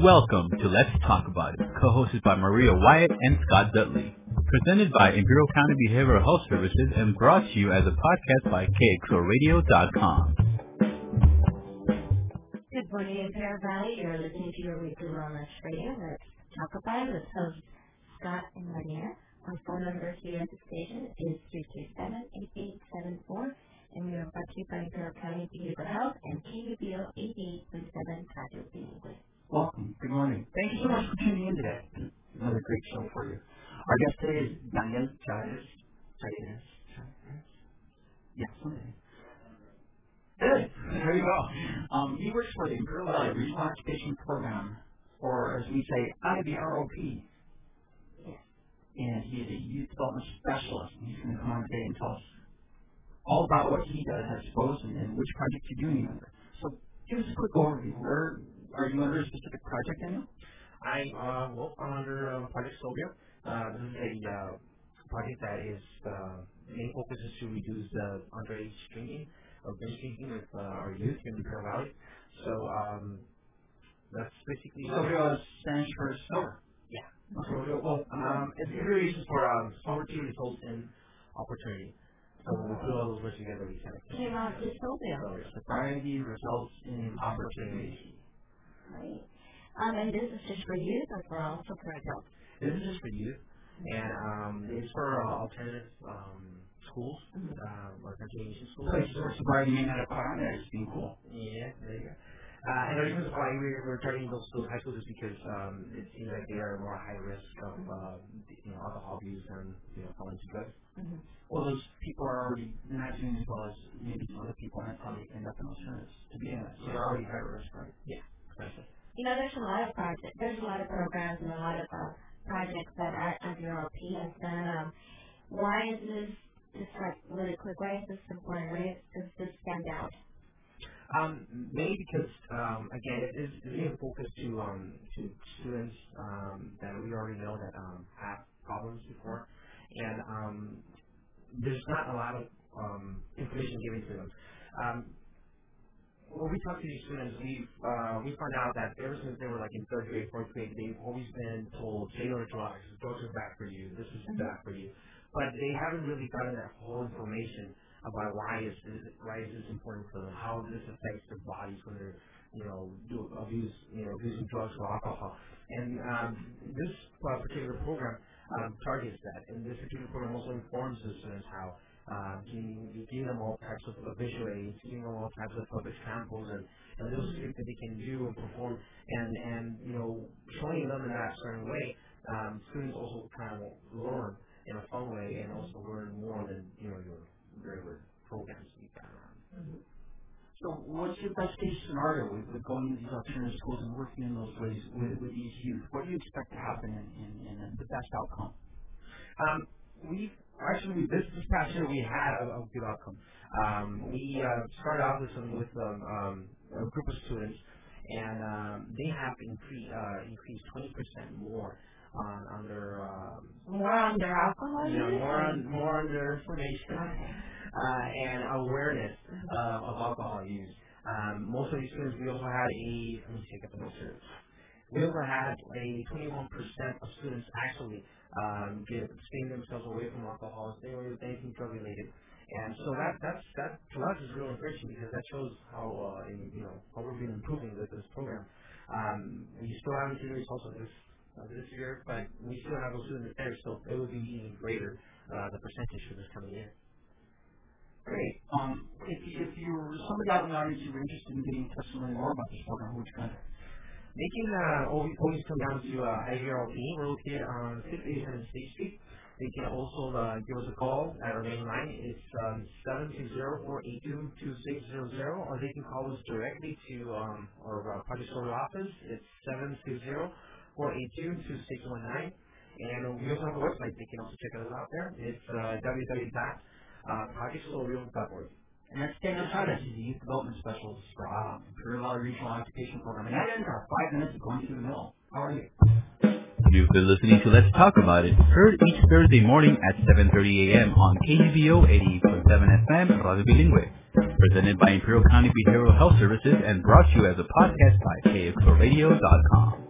Welcome to Let's Talk About It, co-hosted by Maria Wyatt and Scott Dudley. Presented by Imperial County Behavioral Health Services and brought to you as a podcast by KXORadio.com. Good morning, Imperial Valley. You're listening to your weekly wellness radio. Let's talk about it with hosts Scott and Maria. Our phone number here at the station is 337-8874, and we are brought to you by Imperial County Behavioral Health and KUBO 88.7 Radio Bilingüe. Welcome. Good morning. Thank you so much for tuning in today. Another great show for you. Our guest today is Daniel Chavez. Yes, Sunday. Good. There you go. He works for the Imperial Valley Regional Occupation Program, or as we say, IBROP. Yes. And he is a youth development specialist. And he's going to come on today and tell us all about what he does, I suppose, and which project you're doing under. So give us a quick overview. Where are you under a specific project, Daniel? I'm under Project Sylvia. This is a project that is main focus is to reduce the underage drinking or binge drinking with our youth in the Imperial Valley. So that's basically Sylvia stands for sober. Yeah. So, it's abbreviation for sovereignty results in opportunity. So when we put all those words together, we kind of came out to Sylvia. Sobriety results in opportunity. Right. And this is just for youth or for also for adults? This is just for youth, and it's for alternative schools, or continuation schools. Places where sobriety may not apply, that's being cool. Yeah, there you go. And the reason why we're targeting those high schools is because it seems like they are more high risk of alcohol abuse and falling to drugs. Mm-hmm. Well, those people are already not doing as well as maybe some other people, and that's how they end up in those units to begin with. So they're already high risk, right? Yeah, precisely. There's a lot of projects, there's a lot of programs and a lot of projects that IBROP has done. Why is this, just like really quick, why is this important? Why does this stand out? Mainly because, again, it is a focus to students that we already know that have problems before, and there's not a lot of information given to them. When we talk to these students, we found out that ever since they were like in third grade, fourth grade, they've always been told, stay on drugs are bad for you, this is bad for you. But they haven't really gotten that whole information about why is this important for them, how this affects their bodies when they're, abusing drugs or alcohol. And this particular program targets that. And this particular program also informs the students how giving them all types of visual aids, giving them all types of examples and little things that they can do and perform, and showing them in that certain way. Students also kind of learn in a fun way and also learn more than your regular programs you got around. Mm-hmm. So what's your best case scenario with going into these alternative schools and working in those ways with these youth? What do you expect to happen in the best outcome? This past year we had a good outcome. We started out with a group of students, and they have increased 20% more on their more on their alcohol use? More on their information and awareness of alcohol use. Most of these students, we also had let me take up the notes here. We also had 21% of students actually staying themselves away from alcohol, staying away with anything drug related. And so that to us is really encouraging because that shows how we've been improving with this program. We still haven't seen the results of this year, but we still have those students there, so it would be even greater the percentage for this coming year. Great. If you're somebody out in the audience who are interested in getting in touch and learning more about this program, who would you contact? They can always come down to IBROP. We're located on 687 State Street. They can also give us a call at our main line. It's 720-482-2600, or they can call us directly to our Project Solar office. It's 720-482-2619. And we also have a website. They can also check us out there. It's www.projectsolar.org. And that's Daniel Chavez. He's a youth development specialist for Imperial Valley Regional Occupation Program. And that ends our 5 minutes of going through the middle. How are you? You've been listening to Let's Talk About It, heard each Thursday morning at 7:30 a.m. on KUBO 88.7 FM Radio Bilingüe. Presented by Imperial County Behavioral Health Services and brought to you as a podcast by KXORadio.com.